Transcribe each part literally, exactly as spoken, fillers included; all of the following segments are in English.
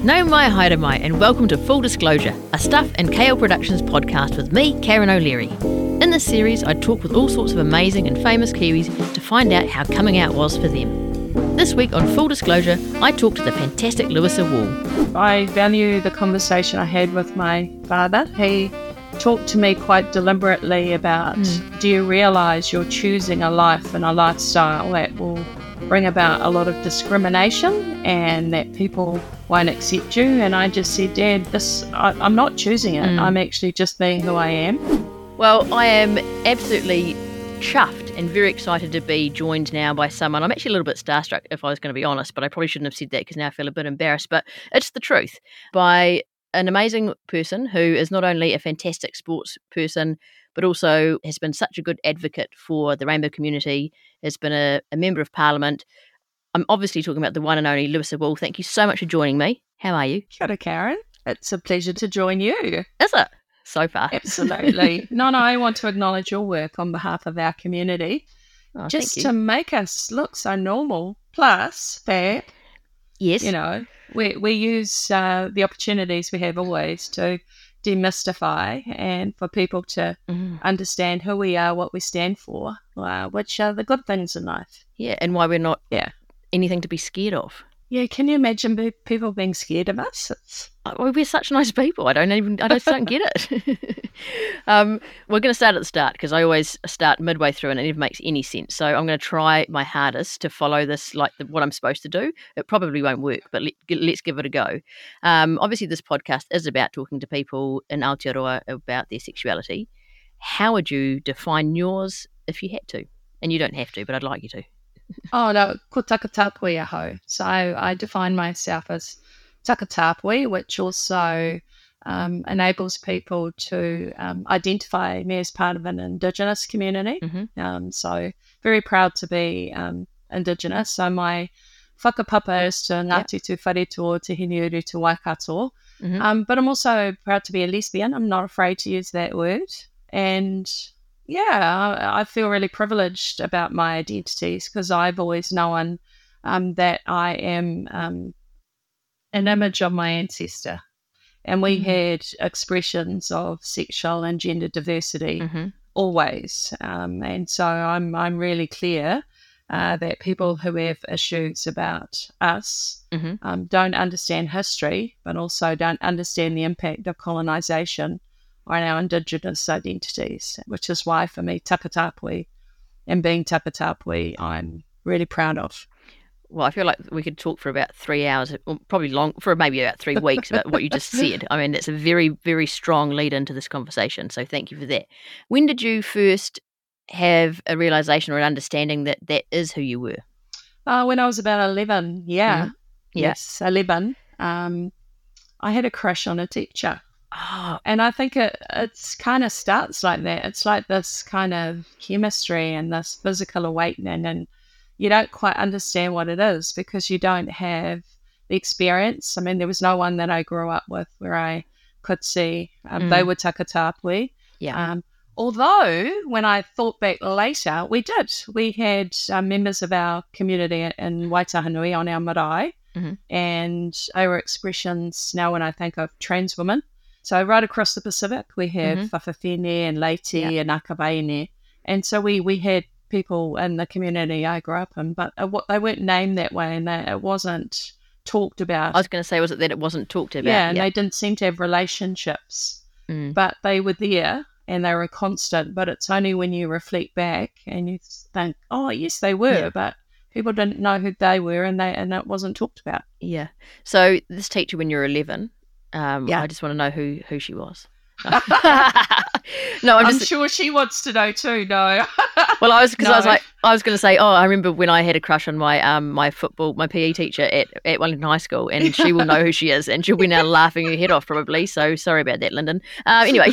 No mai haere mai, and welcome to Full Disclosure, a Stuff and K L Productions podcast with me, Karen O'Leary. In this series, I talk with all sorts of amazing and famous Kiwis to find out how coming out was for them. This week on Full Disclosure, I talk to the fantastic Louisa Wall. I value the conversation I had with my father. He talked to me quite deliberately about, mm. do you realise you're choosing a life and a lifestyle that will bring about a lot of discrimination and that people won't accept you? And I just said, Dad, this I, I'm not choosing it. Mm. I'm actually just being who I am. Well, I am absolutely chuffed and very excited to be joined now by someone. I'm actually a little bit starstruck, if I was going to be honest, but I probably shouldn't have said that because now I feel a bit embarrassed, but it's the truth. By an amazing person who is not only a fantastic sports person, but also has been such a good advocate for the rainbow community, has been a, a member of parliament. I'm obviously talking about the one and only Louisa Wall. Thank you so much for joining me. How are you? Kia ora, Karen. It's a pleasure to join you. Is it? So far. Absolutely. No, no, I want to acknowledge your work on behalf of our community, oh, just to make us look so normal. Plus, that, yes, you know, we, we use uh, the opportunities we have always to demystify and for people to mm. understand who we are, what we stand for, uh, which are the good things in life. Yeah, and why we're not yeah. anything to be scared of. Yeah, can you imagine be- people being scared of us? It's... Oh, we're such nice people. I don't even, I just don't get it. um, we're going to start at the start because I always start midway through and it never makes any sense. So I'm going to try my hardest to follow this like the, what I'm supposed to do. It probably won't work, but let, let's give it a go. Um, obviously, this podcast is about talking to people in Aotearoa about their sexuality. How would you define yours if you had to? And you don't have to, but I'd like you to. Oh, no, ko takatapui aho. So I define myself as takatapui, which also um, enables people to um, identify me as part of an Indigenous community. Mm-hmm. Um, so very proud to be um, Indigenous. So my whakapapa is to Ngāti yep. tu Whareto te Hiniuru te Waikato. Mm-hmm. Um, but I'm also proud to be a lesbian. I'm not afraid to use that word. And yeah, I, I feel really privileged about my identities because I've always known um, that I am um, an image of my ancestor. And we mm-hmm. had expressions of sexual and gender diversity mm-hmm. always. Um, and so I'm I'm really clear uh, that people who have issues about us mm-hmm. um, don't understand history, but also don't understand the impact of colonisation on our Indigenous identities, which is why for me takatapui and being takatapui I'm really proud of. Well, I feel like we could talk for about three hours, or probably long, for maybe about three weeks about what you just said. I mean, it's a very, very strong lead into this conversation, so thank you for that. When did you first have a realisation or an understanding that that is who you were? Uh, when I was about eleven, yeah. Mm-hmm. Yeah. Yes, eleven. Um, I had a crush on a teacher. Oh. And I think it it's kind of starts like that. It's like this kind of chemistry and this physical awakening, and you don't quite understand what it is because you don't have the experience. I mean, there was no one that I grew up with where I could see um, mm. they were takatapui. Yeah. Um, although when I thought back later, we did. We had uh, members of our community in Waitahanui on our marae, mm-hmm. and they were expressions now when I think of trans women. So right across the Pacific, we have mm-hmm. Whawhawhine and Leiti yeah. and Akawaine. And so we, we had people in the community I grew up in, but uh, what, they weren't named that way and they, it wasn't talked about. I was going to say, was it that it wasn't talked about? Yeah, and yeah. they didn't seem to have relationships, mm. but they were there and they were constant. But it's only when you reflect back and you think, oh, yes, they were, yeah. but people didn't know who they were and they and it wasn't talked about. Yeah. So this teacher, when you were eleven, Um, yeah. I just want to know who, who she was. No, I'm, I'm just, sure she wants to know too. No. Well, I was because no. I was like I was going to say, oh, I remember when I had a crush on my um my football my P E teacher at, at Wellington High School, and she will know who she is, and she'll be now laughing her head off probably. So sorry about that, Lyndon. Uh, anyway,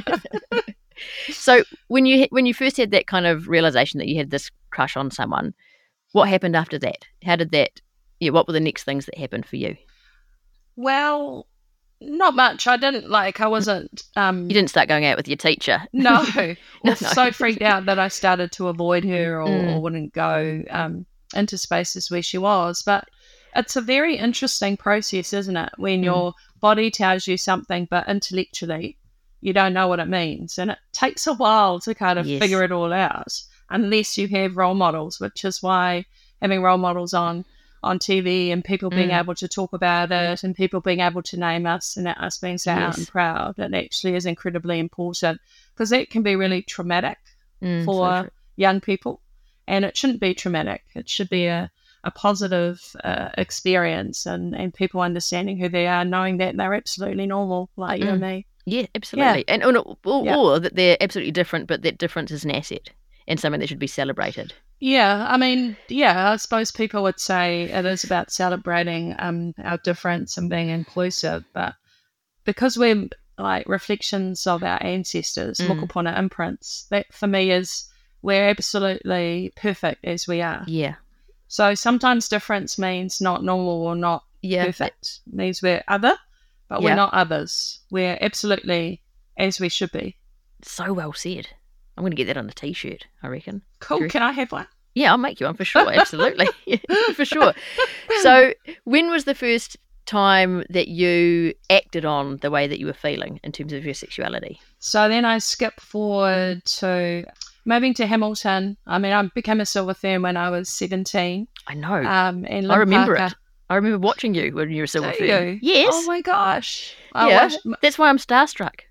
so when you when you first had that kind of realization that you had this crush on someone, what happened after that? How did that? Yeah, what were the next things that happened for you? Well, not much. I didn't like, I wasn't... Um, you didn't start going out with your teacher? No. I was no. so freaked out that I started to avoid her or, mm. or wouldn't go um, into spaces where she was. But it's a very interesting process, isn't it? When Mm. your body tells you something, but intellectually you don't know what it means. And it takes a while to kind of Yes. figure it all out unless you have role models, which is why having role models on on T V and people being Mm. able to talk about it and people being able to name us and us being so out and Yes. proud, it actually is incredibly important because that can be really traumatic Mm, so for true. young people. And it shouldn't be traumatic. It should be a, a positive uh, experience and, and people understanding who they are, knowing that they're absolutely normal, like you and Mm. me. Yeah, Yeah. absolutely. And or, or, Yeah. or that they're absolutely different, but that difference is an asset and something that should be celebrated. Yeah, I mean, yeah, I suppose people would say it is about celebrating um, our difference and being inclusive, but because we're like reflections of our ancestors, Mm. mokopuna imprints, that for me is we're absolutely perfect as we are. Yeah. So sometimes difference means not normal or not Yeah. perfect. It means we're other, but Yeah. we're not others. We're absolutely as we should be. So well said. I'm going to get that on a T-shirt, I reckon. Cool. Can I have one? Yeah, I'll make you one for sure. Absolutely. For sure. So when was the first time that you acted on the way that you were feeling in terms of your sexuality? So then I skip forward to moving to Hamilton. I mean, I became a silver fern when I was seventeen. I know. Um, and Lynn I remember Parker, it. I remember watching you when you were a silver Do fern. you? Yes. Oh my gosh. I yeah. wish- That's why I'm starstruck.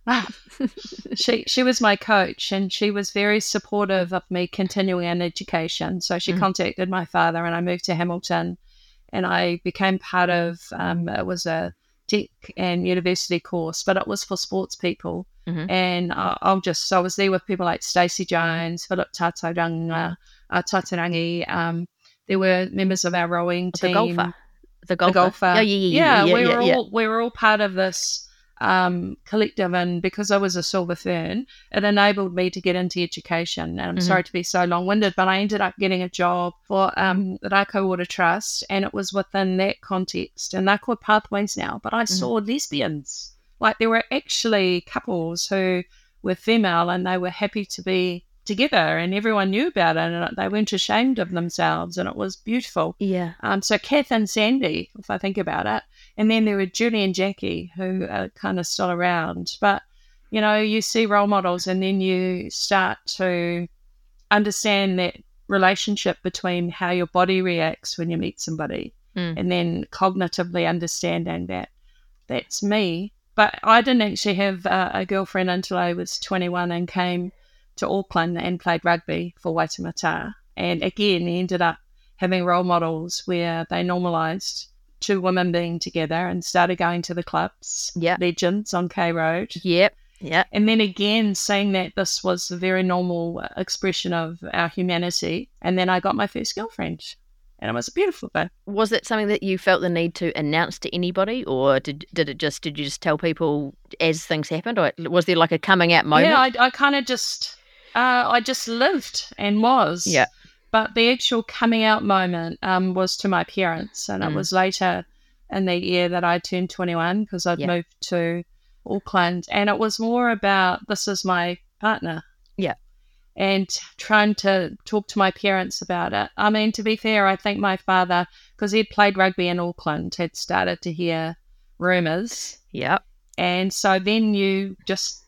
she she was my coach and she was very supportive of me continuing an education. So she Mm. contacted my father and I moved to Hamilton and I became part of um, it was a tech and university course, but it was for sports people. Mhm. And I, I'll just so I was there with people like Stacey Jones, Philip Tataranga, uh, Tatarangi. Um, there were members of our rowing The team. golfer. The The golfer. golfer. Yeah, yeah, yeah, yeah, we yeah, were yeah. all we were all part of this um, collective, and because I was a silver fern, it enabled me to get into education. And I'm Mhm. sorry to be so long-winded, but I ended up getting a job for um, the Rako Water Trust, and it was within that context. And they're called Pathways now, but I saw lesbians. Like there were actually couples who were female, and they were happy to be together, and everyone knew about it, and they weren't ashamed of themselves, and it was beautiful. Yeah. Um, so Kath and Sandy, if I think about it, and then there were Julie and Jackie who are kind of still around. But you know, you see role models, and then you start to understand that relationship between how your body reacts when you meet somebody, Mm. and then cognitively understanding that that's me. But I didn't actually have uh, a girlfriend until I was twenty-one and came to Auckland and played rugby for Waitemata. And again, he ended up having role models where they normalised two women being together and started going to the clubs, Yeah. Legends on K Road. Yep. Yeah. And then again, saying that this was a very normal expression of our humanity. And then I got my first girlfriend. And it was a beautiful thing. Was it something that you felt the need to announce to anybody, or did did it just did you just tell people as things happened, or was there like a coming out moment? Yeah, I, I kind of just, uh, I just lived and was. Yeah. But the actual coming out moment um, was to my parents, and it Mm. was later in the year that I turned twenty-one because I'd Yeah. moved to Auckland, and it was more about this is my partner. Yeah. And trying to talk to my parents about it. I mean, to be fair, I think my father, because he'd played rugby in Auckland, had started to hear rumours. Yeah. And so then you just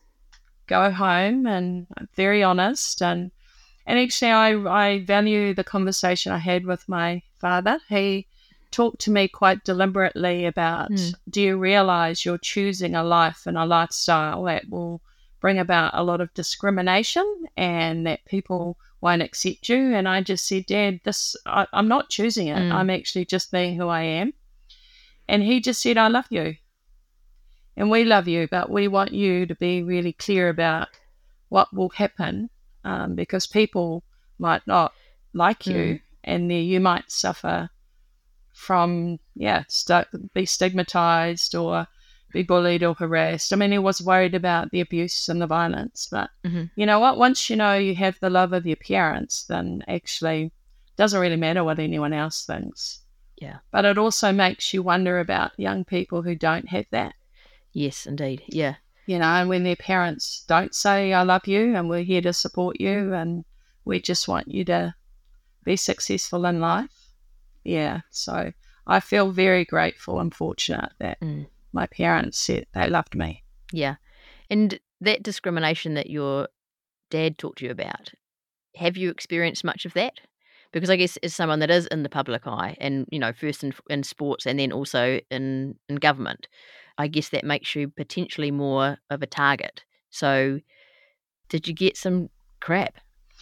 go home and I'm very honest. And, and actually, I, I value the conversation I had with my father. He talked to me quite deliberately about, Mm. do you realise you're choosing a life and a lifestyle that will bring about a lot of discrimination and that people won't accept you? And I just said, Dad, this I, I'm not choosing it. Mm. I'm actually just being who I am. And he just said, I love you. And we love you, but we want you to be really clear about what will happen um, because people might not like you Mm. and the, you might suffer from, yeah, st- be stigmatized or be bullied or harassed. I mean, he was worried about the abuse and the violence, but Mhm. you know what? Once you know you have the love of your parents, then actually it doesn't really matter what anyone else thinks. Yeah. But it also makes you wonder about young people who don't have that, Yes, indeed. Yeah. you know, and when their parents don't say, I love you and we're here to support you and we just want you to be successful in life. Yeah. So I feel very grateful and fortunate that Mm. my parents said they loved me. Yeah. And that discrimination that your dad talked to you about, have you experienced much of that? Because I guess as someone that is in the public eye and, you know, first in, in sports and then also in, in government, I guess that makes you potentially more of a target. So did you get some crap?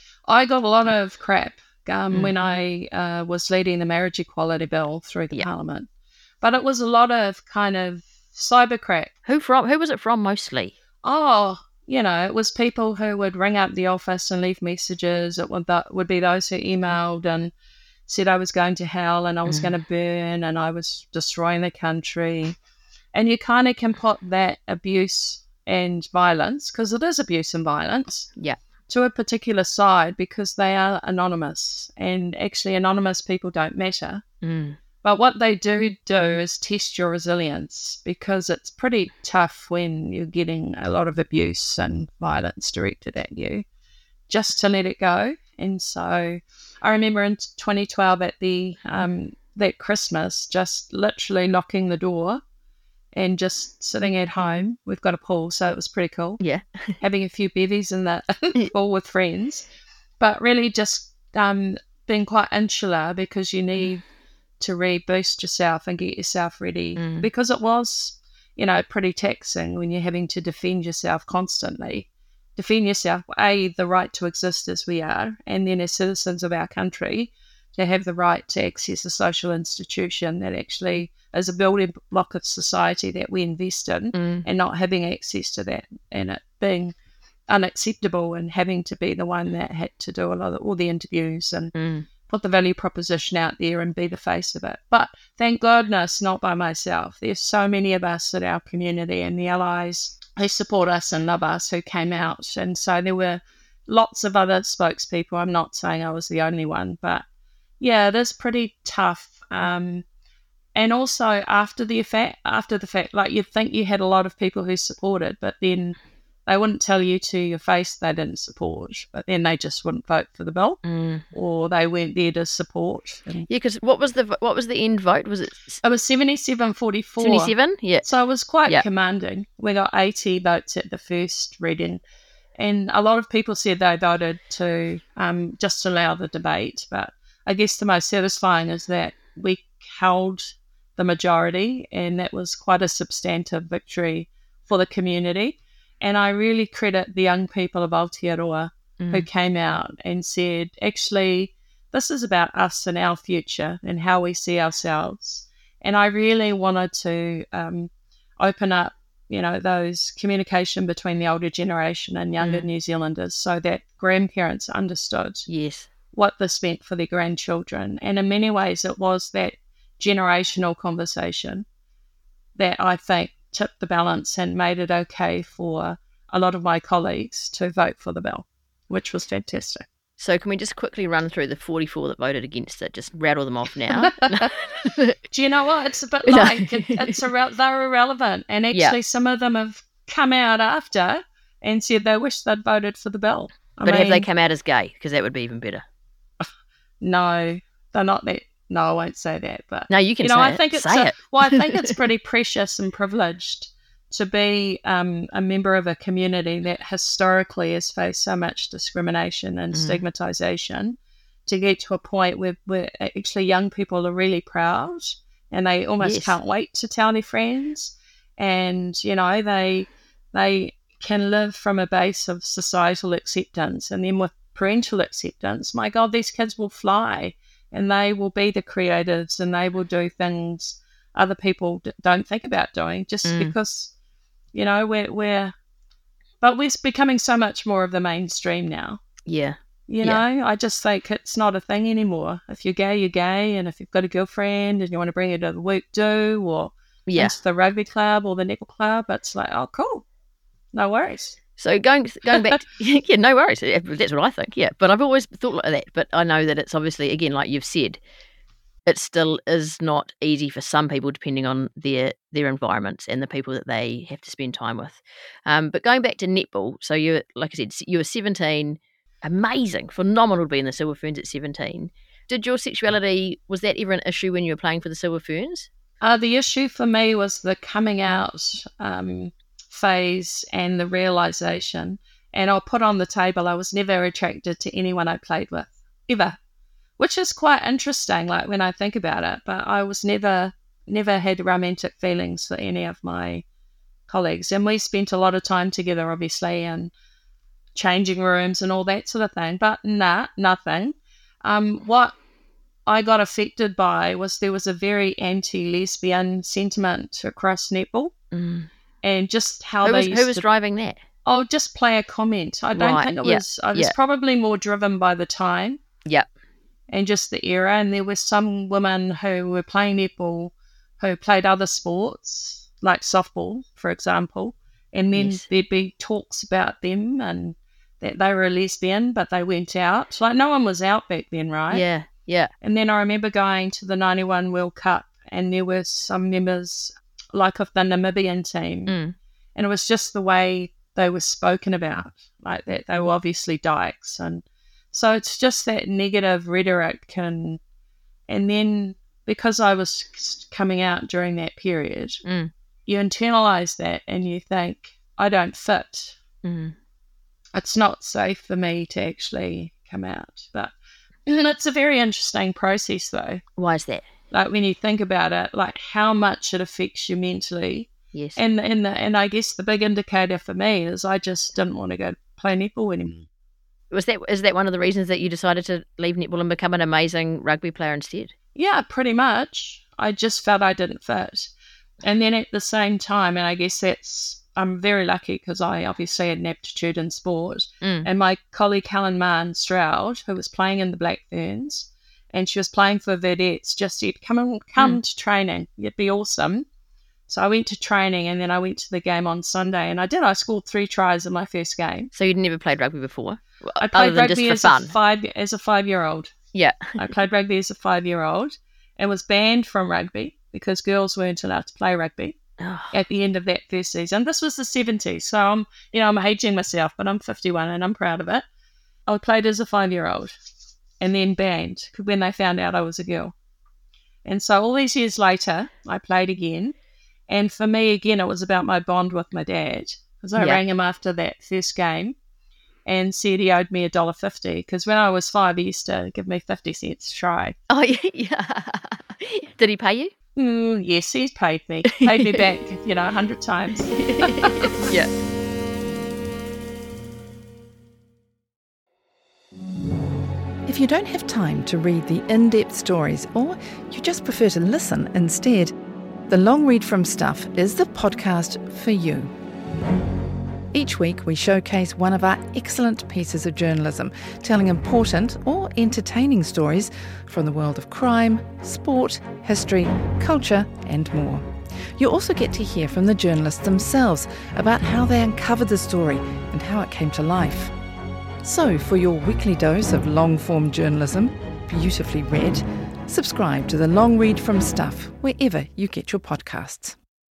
I got a lot of crap um, Mm. when I uh, was leading the marriage equality bill through the Yeah. parliament. But it was a lot of kind of cyber crap. Who from? Who was it from mostly? Oh, you know, it was people who would ring up the office and leave messages. It would, that would be those who emailed and said I was going to hell and I was Mm. going to burn and I was destroying the country. And you kind of can put that abuse and violence, because it is abuse and violence, Yeah. to a particular side because they are anonymous. And actually, anonymous people don't matter. Mm. But what they do do is test your resilience, because it's pretty tough when you're getting a lot of abuse and violence directed at you, just to let it go. And so I remember in twenty twelve at the um, that Christmas, just literally locking the door and just sitting at home. We've got a pool, so it was pretty cool. Yeah. Having a few bevies in the pool with friends, but really just um, being quite insular, because you need to reboost yourself and get yourself ready, Mm. because it was, you know, pretty taxing when you're having to defend yourself constantly. Defend yourself, A, the right to exist as we are, and then as citizens of our country, to have the right to access a social institution that actually is a building block of society that we invest in, Mm. and not having access to that and it being unacceptable and having to be the one that had to do a lot of all the interviews and Mm. put the value proposition out there and be the face of it. But thank goodness, not by myself. There's so many of us in our community and the allies who support us and love us who came out. And so there were lots of other spokespeople. I'm not saying I was the only one, but yeah, it is pretty tough. Um, and also after the fact, after the fact, like you'd think you had a lot of people who supported, but then they wouldn't tell you to your face they didn't support, but then they just wouldn't vote for the bill, Mm. or they weren't there to support. And Yeah, because what was the vo- what was the end vote? Was it it was seventy-seven forty-four. seventy-seven? Yeah. So it was quite Yeah. commanding. We got eighty votes at the first reading, and a lot of people said they voted to um, just allow the debate. But I guess the most satisfying is that we held the majority, and that was quite a substantive victory for the community. And I really credit the young people of Aotearoa Mm. who came out and said, actually, this is about us and our future and how we see ourselves. And I really wanted to um, open up, you know, those communication between the older generation and younger Mm. New Zealanders, so that grandparents understood Yes. what this meant for their grandchildren. And in many ways, it was that generational conversation that I think tipped the balance and made it okay for a lot of my colleagues to vote for the bill, which was fantastic. So can we just quickly run through the forty-four that voted against it? Just rattle them off now. Do you know what? It's a bit No. like it, it's irre- they're irrelevant. And Yeah. actually, some of them have come out after and said they wish they'd voted for the bill. I But have they mean, come out as gay? Because that would be even better. no, they're not that. No, I won't say that. But No, you can you know, say I it. think it's say a, it. well, I think it's pretty precious and privileged to be um, a member of a community that historically has faced so much discrimination and Mm. stigmatization, to get to a point where, where actually young people are really proud and they almost Yes. can't wait to tell their friends, and you know they they can live from a base of societal acceptance, and then with parental acceptance, my God, these kids will fly. And they will be the creatives, and they will do things other people d- don't think about doing, just Mm. because, you know, we're, we're, but we're becoming so much more of the mainstream now. Yeah. You Yeah. know, I just think it's not a thing anymore. If you're gay, you're gay. And if you've got a girlfriend and you want to bring her to the work do, or Yeah. into the rugby club or the netball club, it's like, oh, cool. No worries. So going going back, to, yeah, no worries. Yeah, that's what I think. Yeah, but I've always thought like that. But I know that it's obviously, again, like you've said, it still is not easy for some people, depending on their their environments and the people that they have to spend time with. Um, but going back to netball, so you, like I said, you were seventeen, amazing, phenomenal to be in the Silver Ferns at seventeen. did your sexuality, was that ever an issue when you were playing for the Silver Ferns? Uh, the issue for me was the coming out um, phase and the realisation. And I'll put on the table, I was never attracted to anyone I played with, ever, which is quite interesting, like when I think about it. But I was never, never had romantic feelings for any of my colleagues. And we spent a lot of time together, obviously, and changing rooms and all that sort of thing. But nah, nothing. Um, what I got affected by was there was a very anti-lesbian sentiment across netball, Mm. and just how Who they was, used who was to, driving that? oh, just player comment. I don't Right, think it yeah, was. I was yeah. probably more driven by the time Yep. and just the era. And there were some women who were playing netball who played other sports, like softball, for example, and then Yes. there'd be talks about them and that they were a lesbian, but they went out. Like, no one was out back then, right? Yeah, yeah. And then I remember going to the ninety-one World Cup, and there were some members, like of the Namibian team, Mm. and it was just the way they were spoken about, like that they were obviously dykes. And so it's just that negative rhetoric. And, and then because I was coming out during that period, Mm. you internalize that and you think, I don't fit. Mm. It's not safe for me to actually come out. But and it's a very interesting process, though. Why is that? Like when you think about it, like how much it affects you mentally. Yes. And and the, and I guess the big indicator for me is I just didn't want to go play netball anymore. Was that is that one of the reasons that you decided to leave netball and become an amazing rugby player instead? Yeah, pretty much. I just felt I didn't fit. And then at the same time, and I guess that's, I'm very lucky because I obviously had an aptitude in sport. Mm. And my colleague Helen Mann Stroud, who was playing in the Black Ferns, and she was playing for Vedettes, just said, come and come Mm. to training. It'd be awesome. So I went to training, and then I went to the game on Sunday, and I did. I scored three tries in my first game. So you'd never played rugby before? I Other played than rugby just as for fun? a five as a five year old. Yeah. I played rugby as a five year old, and was banned from rugby because girls weren't allowed to play rugby Oh, at the end of that first season. This was the seventies, so I'm you know I'm aging myself, but I'm fifty-one and I'm proud of it. I played as a five year old, and then banned when they found out I was a girl. And so all these years later, I played again. And for me, again, it was about my bond with my dad, because I Yeah. rang him after that first game and said he owed me a dollar fifty, because when I was five, he used to give me fifty cents to try. oh yeah, yeah. Did he pay you? Mm, yes, he's paid me. Paid me back, you know, a hundred times. Yeah. If you don't have time to read the in-depth stories, or you just prefer to listen instead, The Long Read from Stuff is the podcast for you. Each week we showcase one of our excellent pieces of journalism, telling important or entertaining stories from the world of crime, sport, history, culture and more. You also get to hear from the journalists themselves about how they uncovered the story and how it came to life. So for your weekly dose of long-form journalism, beautifully read, subscribe to The Long Read from Stuff wherever you get your podcasts.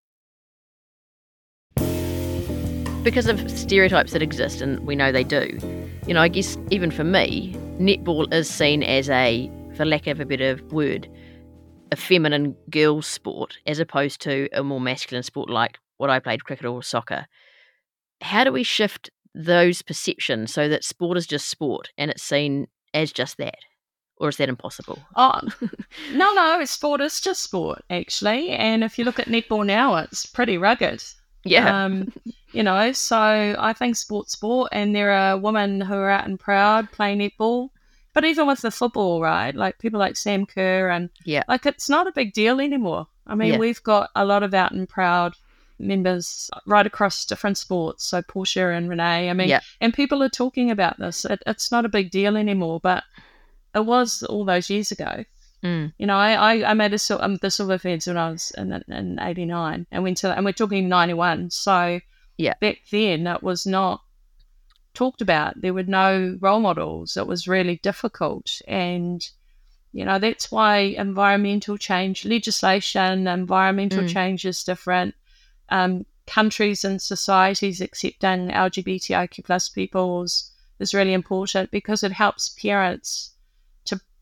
Because of stereotypes that exist, and we know they do, you know, I guess even for me, netball is seen as a, for lack of a better word, a feminine girls' sport as opposed to a more masculine sport like what I played, cricket or soccer. How do we shift those perceptions so that sport is just sport and it's seen as just that? Or is that impossible? Oh, no, no, it's sport. It's just sport, actually. And if you look at netball now, it's pretty rugged. Yeah. Um, you know, so I think sport's sport, and there are women who are out and proud playing netball. But even with the football, right, like people like Sam Kerr, and Yeah. like it's not a big deal anymore. I mean, Yeah. we've got a lot of out and proud members right across different sports. So Portia and Renee, I mean, Yeah. and people are talking about this. It, it's not a big deal anymore, but it was all those years ago. Mm. You know, I, I, I made a, sil- um, the Silver Ferns when I was in, in eighty-nine, and went to, and we're talking ninety-one. So Yeah. back then it was not talked about. There were no role models. It was really difficult. And, you know, that's why environmental change, legislation, environmental Mm. change is different. Um, countries and societies accepting L G B T I Q plus peoples is really important, because it helps parents to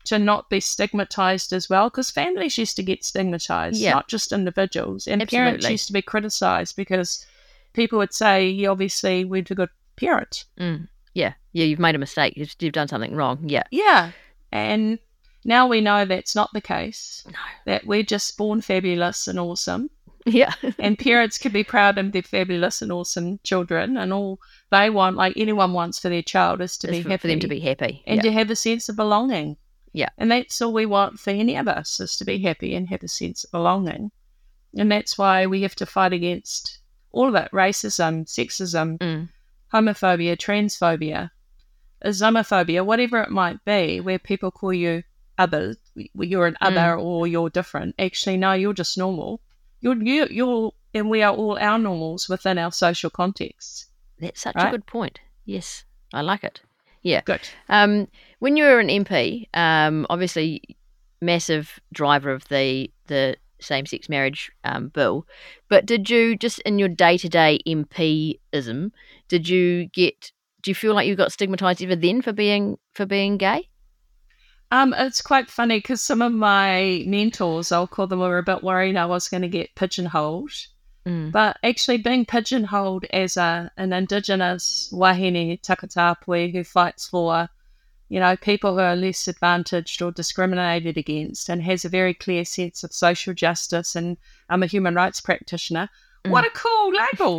to not be stigmatized as well, because families used to get stigmatized, Yeah. not just individuals. And parents Absolutely. used to be criticized because people would say, you obviously weren't a good parent. Mm. Yeah. Yeah, you've made a mistake. You've, you've done something wrong. Yeah. Yeah. And now we know that's not the case, No. that we're just born fabulous and awesome. Yeah. And parents can be proud of their fabulous and awesome children, and all they want, like anyone wants for their child, is to It's be for, happy. for them to be happy. and Yeah. to have a sense of belonging. Yeah. And that's all we want for any of us, is to be happy and have a sense of belonging. And that's why we have to fight against all of it: racism, sexism, Mm. homophobia, transphobia, Islamophobia, whatever it might be, where people call you other, you're an other or you're different. Actually, no, you're just normal. You're, you, you're, and we are all our normals within our social contexts. That's such Right? a good point. Yes. I like it. Yeah. Good. Um, when you were an M P, um, obviously massive driver of the the same-sex marriage um, bill, but did you, just in your day-to-day MPism, did you get, do you feel like you got stigmatised ever then for being for being gay? Um, it's quite funny because some of my mentors, I'll call them, were a bit worried I was going to get pigeonholed. Mm. But actually being pigeonholed as a an Indigenous wahine takatapui who fights for, you know, people who are less advantaged or discriminated against, and has a very clear sense of social justice, and I'm a human rights practitioner, Mm. what a cool label.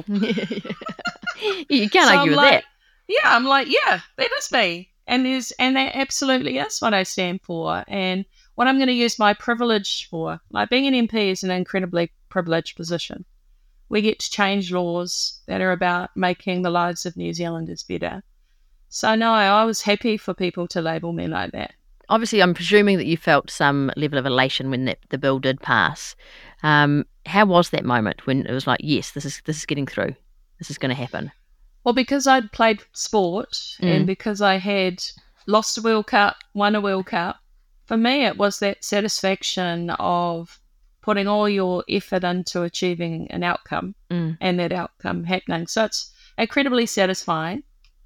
You can't So argue I'm with like, that. yeah, I'm like, yeah, that is me. And there's and that absolutely is what I stand for, and what I'm going to use my privilege for. Like, being an M P is an incredibly privileged position. We get to change laws that are about making the lives of New Zealanders better. So no, I was happy for people to label me like that. Obviously, I'm presuming that you felt some level of elation when that, the bill did pass. Um, how was that moment when it was like, yes, this is this is getting through, this is going to happen? Well, because I'd played sport Mm. and because I had lost a World Cup, won a World Cup, for me it was that satisfaction of putting all your effort into achieving an outcome Mm. and that outcome happening. So it's incredibly satisfying.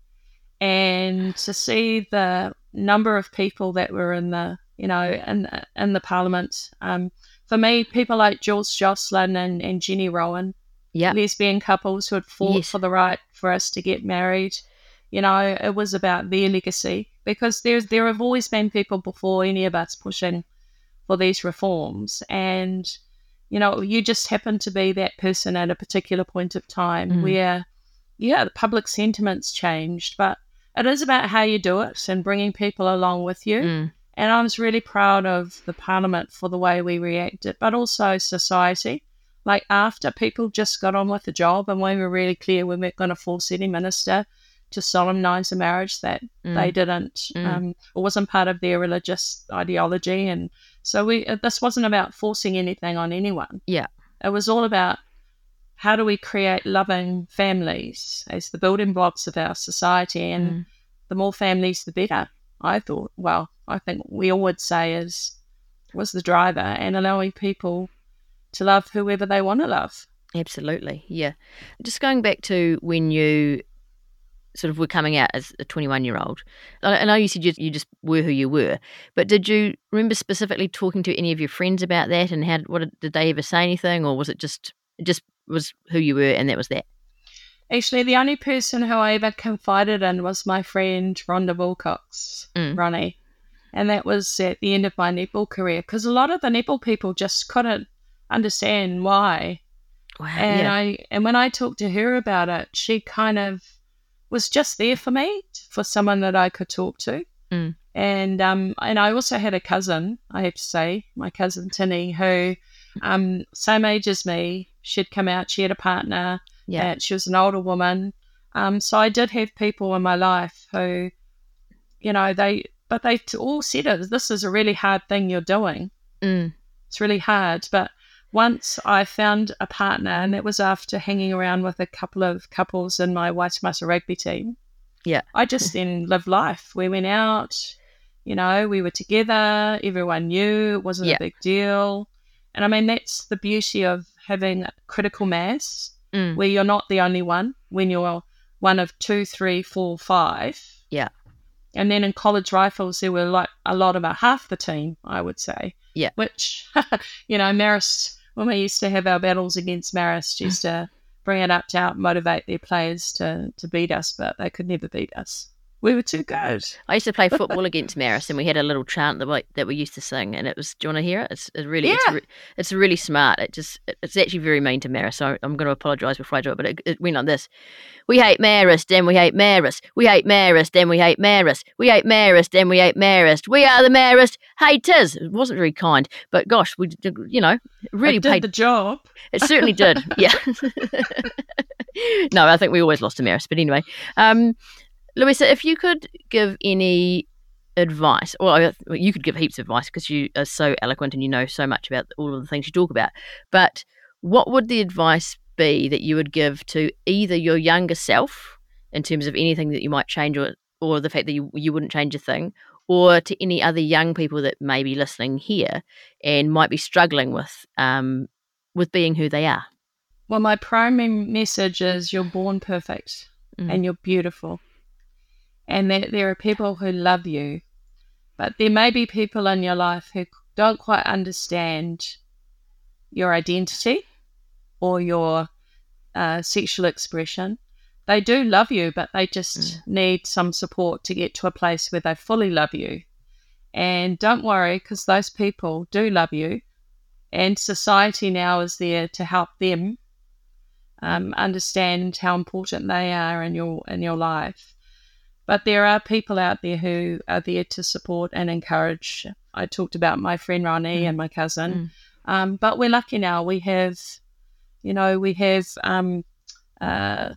And to see the number of people that were in the, you know, in, in the parliament, um, for me, people like Jules Jocelyn and, and Jenny Rowan, Yeah. lesbian couples who had fought Yes. for the right for us to get married. You know, it was about their legacy, because there's there have always been people before any of us pushing for these reforms, and you know, you just happen to be that person at a particular point of time Mm. where, yeah, the public sentiment's changed, but it is about how you do it and bringing people along with you. Mm. And I was really proud of the Parliament for the way we reacted, but also society. Like, after, people just got on with the job, and we were really clear we weren't going to force any minister to solemnise a marriage that Mm. they didn't, Mm. um, or wasn't part of their religious ideology. And so we, this wasn't about forcing anything on anyone. Yeah. It was all about how do we create loving families as the building blocks of our society, and Mm. the more families, the better. I thought, well, I think we all would say is was the driver, and allowing people to love whoever they want to love. Absolutely. Yeah. Just going back to when you sort of were coming out as a twenty-one-year-old. I I know you said you, you just were who you were, but did you remember specifically talking to any of your friends about that, and how what did, did they ever say anything, or was it just it just was who you were and that was that? Actually, the only person who I ever confided in was my friend Rhonda Wilcox, Mm. Ronnie. And that was at the end of my netball career, because a lot of the netball people just couldn't understand why. Wow. And yeah. I and when I talked to her about it, she kind of was just there for me, for someone that I could talk to. Mm. And um and I also had a cousin, I have to say, my cousin Tinny, who um same age as me. She'd come out, she had a partner, Yeah. and she was an older woman. Um so I did have people in my life who, you know, they but they all said it, this is a really hard thing you're doing. Mm. It's really hard. But once I found a partner, and that was after hanging around with a couple of couples in my Waitemata rugby team, Yeah. I just then lived life. We went out, you know, we were together, everyone knew, it wasn't Yeah. a big deal. And I mean, that's the beauty of having critical mass, Mm. where you're not the only one. When you're one of two, three, four, five, Yeah. And then in college rifles, there were like a lot about half the team, I would say. Yeah. Which, you know, Marist, when we used to have our battles against Marist, used to bring it up to out motivate their players to, to beat us, but they could never beat us. We were too good. I used to play football against Marist, and we had a little chant that we, that we used to sing, and it was, do you want to hear it? It's, it's really, Yeah. it's, re, it's really smart. It just, it's actually very mean to Marist, so I'm going to apologise before I do it, but it, it went like this. We hate Marist, and we hate Marist. We hate Marist, and we hate Marist. We hate Marist, and we hate Marist. We are the Marist haters. It wasn't very kind, but gosh, we, you know, really it did paid the job. It certainly did, yeah. No, I think we always lost to Marist, but anyway. Um, Louisa, if you could give any advice, well, you could give heaps of advice because you are so eloquent and you know so much about all of the things you talk about, but what would the advice be that you would give to either your younger self in terms of anything that you might change, or, or the fact that you, you wouldn't change a thing, or to any other young people that may be listening here and might be struggling with um, with being who they are? Well, my primary message is you're born perfect mm. and you're beautiful. And that there are people who love you, but there may be people in your life who don't quite understand your identity or your uh, sexual expression. They do love you, but they just mm. need some support to get to a place where they fully love you. And don't worry, because those people do love you, and society now is there to help them um, understand how important they are in your in your life. But there are people out there who are there to support and encourage. I talked about my friend Ronnie mm. and my cousin. Mm. Um, but we're lucky now. We have, you know, we have um, uh,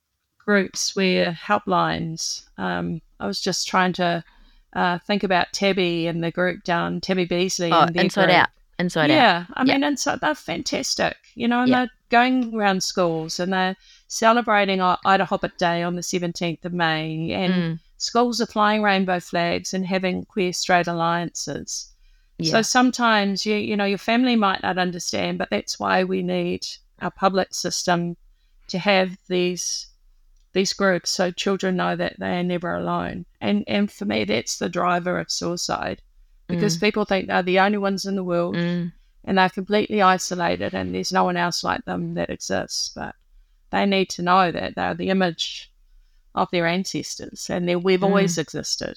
groups where helplines. Um, I was just trying to uh, think about Tabby and the group down, Tabby Beasley. Oh, and their Inside group. Out. Inside yeah, Out. I mean, yeah. Inside, they're fantastic, you know, and yeah. they're going around schools and they're celebrating Ida Hobbit Day on the seventeenth of May, and mm. schools are flying rainbow flags and having queer straight alliances. Yeah. So sometimes, you you know, your family might not understand, but that's why we need our public system to have these these groups so children know that they are never alone. And, and for me, that's the driver of suicide. Because mm. people think they're the only ones in the world mm. and they're completely isolated and there's no one else like them that exists. But they need to know that they're the image of their ancestors and that we've mm. always existed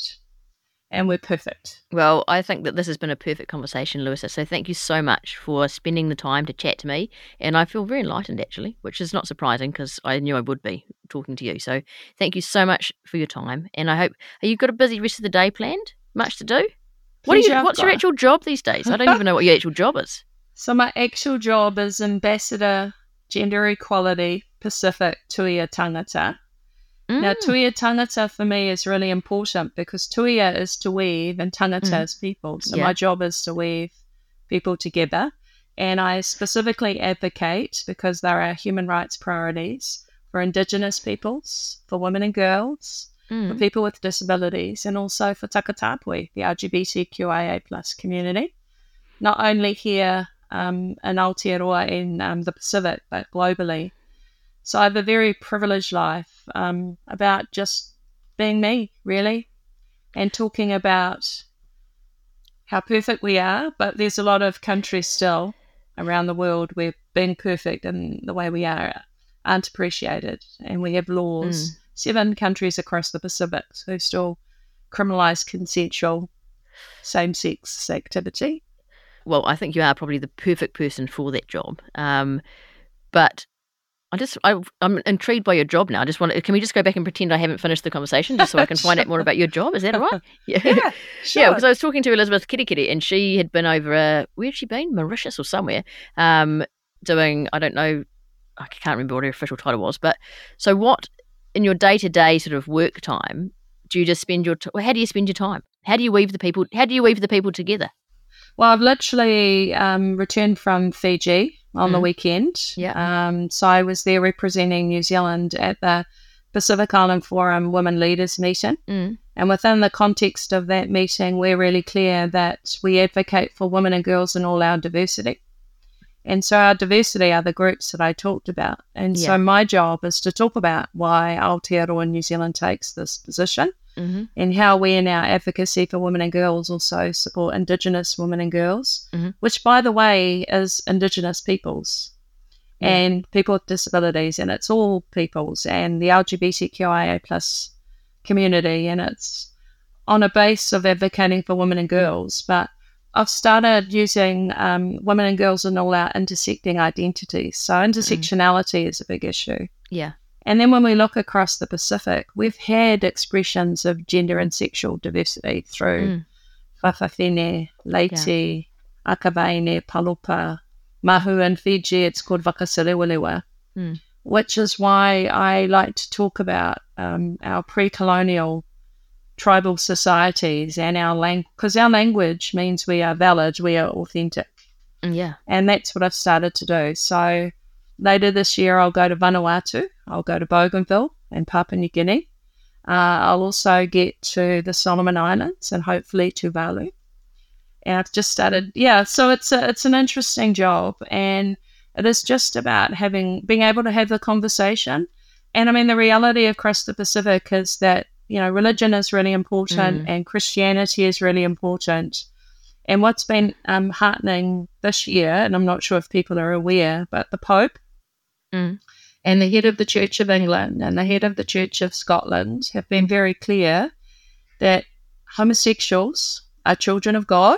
and we're perfect. Well, I think that this has been a perfect conversation, Louisa. So thank you so much for spending the time to chat to me. And I feel very enlightened, actually, which is not surprising because I knew I would be talking to you. So thank you so much for your time. And I hope, are you got a busy rest of the day planned? Much to do? What are you, what's your actual job these days? I don't even know what your actual job is. So my actual job is Ambassador Gender Equality Pacific Tuia Tangata. Mm. Now, Tuia Tangata for me is really important because Tuia is to weave and Tangata mm. is people. So yeah. my job is to weave people together. And I specifically advocate, because there are human rights priorities, for Indigenous peoples, for women and girls, Mm. for people with disabilities, and also for Takatapui, the L G B T Q I A plus community, not only here um, in Aotearoa in um, the Pacific, but globally. So I have a very privileged life um, about just being me, really, and talking about how perfect we are, but there's a lot of countries still around the world where being perfect and the way we are aren't appreciated, and we have laws. Mm. Seven countries across the Pacific who still criminalise consensual same-sex activity. Well, I think you are probably the perfect person for that job. Um, but I just, I, I'm intrigued by your job now. I just want to, can we just go back and pretend I haven't finished the conversation just so I can find out more about your job? Is that all right? Yeah, yeah, sure. Yeah, because I was talking to Elizabeth Kirikiri and she had been over, uh, where had she been? Mauritius or somewhere, um, doing, I don't know, I can't remember what her official title was. But so what, in your day-to-day sort of work time, do you just spend your, t- how do you spend your time? How do you weave the people, how do you weave the people together? Well, I've literally um, returned from Fiji on mm. the weekend. Yeah. Um, so I was there representing New Zealand at the Pacific Island Forum Women Leaders meeting. Mm. And within the context of that meeting, we're really clear that we advocate for women and girls in all our diversity. And so our diversity are the groups that I talked about. And Yeah. so my job is to talk about why Aotearoa New Zealand takes this position Mm-hmm. and how we in our advocacy for women and girls also support Indigenous women and girls, Mhm. which, by the way, is Indigenous peoples Yeah. and people with disabilities, and it's all peoples, and the L G B T Q I A plus community, and it's on a base of advocating for women and girls. But I've started using um, women and girls in all our intersecting identities. So intersectionality is a big issue. Yeah. And then when we look across the Pacific, we've had expressions of gender and sexual diversity through Mm. Whawhawhine, Leiti, Akawaine, Palupa, Mahu in Fiji, it's called Wakasiriwaliwa, Mm. which is why I like to talk about um, our pre-colonial tribal societies and our language, because our language means we are valid, we are authentic. Mm, Yeah. And that's what I've started to do. So later this year, I'll go to Vanuatu, I'll go to Bougainville and Papua New Guinea. Uh, I'll also get to the Solomon Islands and hopefully Tuvalu. And I've just started, yeah, so it's a, it's an interesting job. And it is just about having, being able to have the conversation. And I mean, the reality across the Pacific is that, you know, religion is really important Mm. and Christianity is really important. And what's been um, heartening this year, and I'm not sure if people are aware, but the Pope Mm. and the head of the Church of England and the head of the Church of Scotland have been very clear that homosexuals are children of God,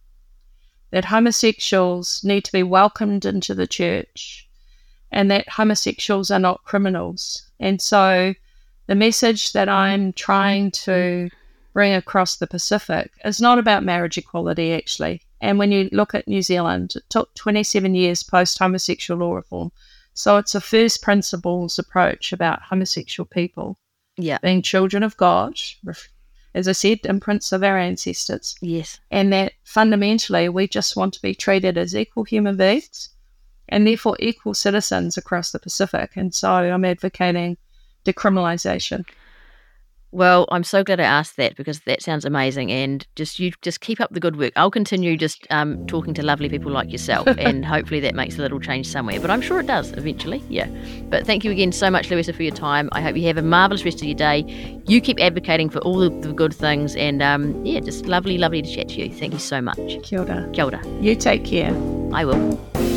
that homosexuals need to be welcomed into the church, and that homosexuals are not criminals. And so the message that I'm trying to bring across the Pacific is not about marriage equality, actually. And when you look at New Zealand, it took twenty-seven years post-homosexual law reform. So it's a first principles approach about homosexual people Yeah. being children of God, as I said, imprints of our ancestors, Yes. and that fundamentally we just want to be treated as equal human beings and therefore equal citizens across the Pacific. And so I'm advocating decriminalisation. Well, I'm so glad I asked that because that sounds amazing, and just you just keep up the good work. I'll continue just um, talking to lovely people like yourself, and hopefully that makes a little change somewhere. But I'm sure it does eventually. Yeah. But thank you again so much, Louisa, for your time. I hope you have a marvellous rest of your day. You keep advocating for all the, the good things, and um, yeah, just lovely, lovely to chat to you. Thank you so much. Kia ora. Kia ora. You take care. I will.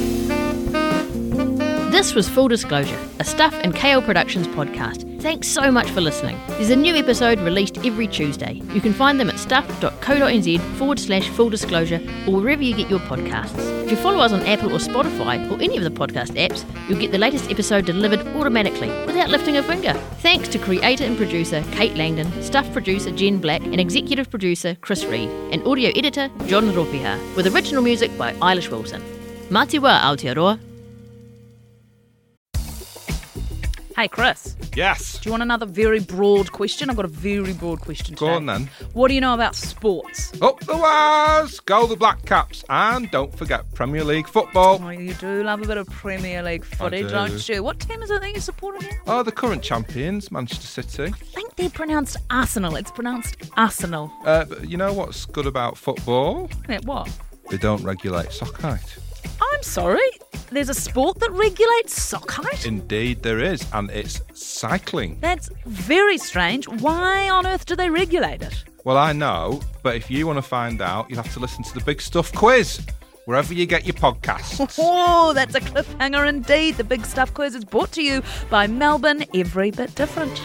This was Full Disclosure, a Stuff and K L Productions podcast. Thanks so much for listening. There's a new episode released every Tuesday. You can find them at stuff.co.nz forward slash full disclosure or wherever you get your podcasts. If you follow us on Apple or Spotify or any of the podcast apps, you'll get the latest episode delivered automatically without lifting a finger. Thanks to creator and producer Kate Langdon, staff producer Jen Black, and executive producer Chris Reed, and audio editor John Ropiha, with original music by Eilish Wilson. Mā te wā, Aotearoa. Hey, Chris, Yes. do you want another very broad question? I've got a very broad question Go today. on then. What do you know about sports? Up the wires, go the Black Caps, and don't forget Premier League football. Oh, you do love a bit of Premier League footy, do. don't you? What team is it that you support again? Oh, the current champions, Manchester City. I think they're pronounced Arsenal. It's pronounced Arsenal. Uh, but you know what's good about football? Yeah, what? They don't regulate sock height. I'm sorry. There's a sport that regulates sock height? Indeed there is, and it's cycling. That's very strange. Why on earth do they regulate it? Well, I know, but if you want to find out, you'll have to listen to the Big Stuff quiz, wherever you get your podcasts. Oh, that's a cliffhanger indeed. The Big Stuff Quiz is brought to you by Melbourne Every Bit Different.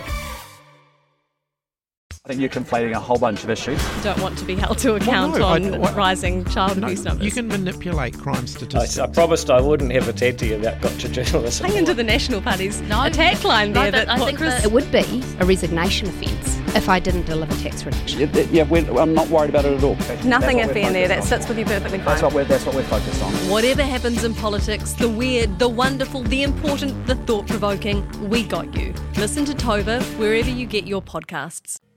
I think you're conflating a whole bunch of issues. Don't want to be held to account no, I- on what- rising child abuse numbers. You can manipulate crime I, statistics. I promised I wouldn't have a ted to you about gotcha journalism. Hang into the National Party's No, attack line no, there. but that I what think Chris, that- It would be a resignation offence if I didn't deliver tax reduction. Yeah, yeah, we're, I'm not worried about it at all. That's- nothing that's what iffy we're in there. That focused on. sits with you perfectly fine. That's what we're that's what we're focused on. Whatever happens in politics, the weird, the wonderful, the important, the thought-provoking, we got you. Listen to Tova wherever you get your podcasts.